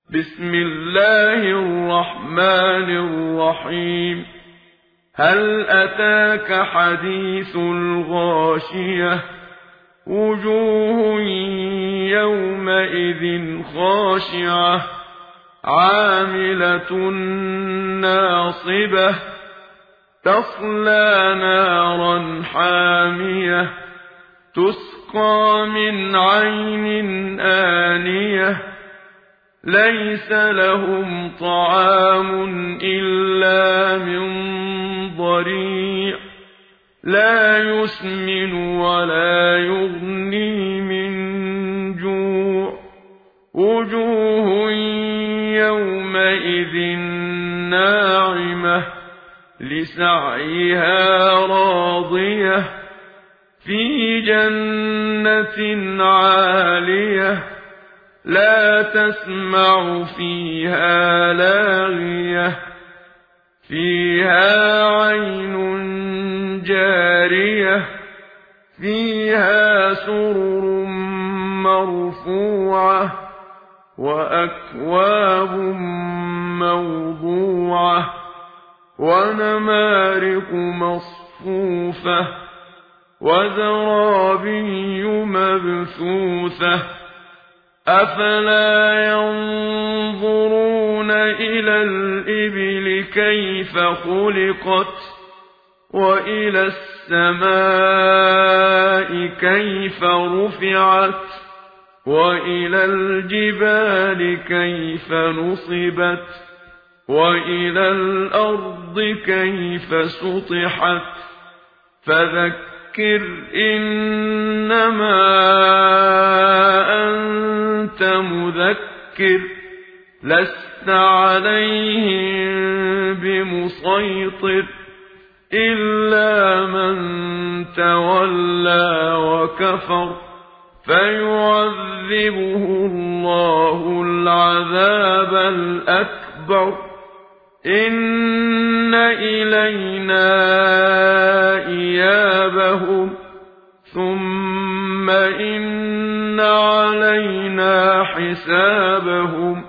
بسم الله الرحمن الرحيم. هل أتاك حديث الغاشية؟ وجوه يومئذ خاشعة عاملة ناصبة تصلى نارا حامية تسقى من عين آنية ليس لهم طعام إلا من ضريع لا يسمن ولا يغني من جوع وجوه يومئذ ناعمة لسعيها راضية في جنة عالية لا تسمع فيها لاغية فيها عين جارية فيها سرر مرفوعة وأكواب موضوعة ونمارق مصفوفة وزرابي مبثوثة أفلا ينظرون إلى الإبل كيف خلقت وإلى السماء كيف رفعت وإلى الجبال كيف نصبت وإلى الأرض كيف سطحت فذكر إنما أنت مذكر لست عليهم بمسيطر إلا من تولى وكفر فيعذبه الله العذاب الأكبر إن إلينا إيابهم ثم إن علينا حسابهم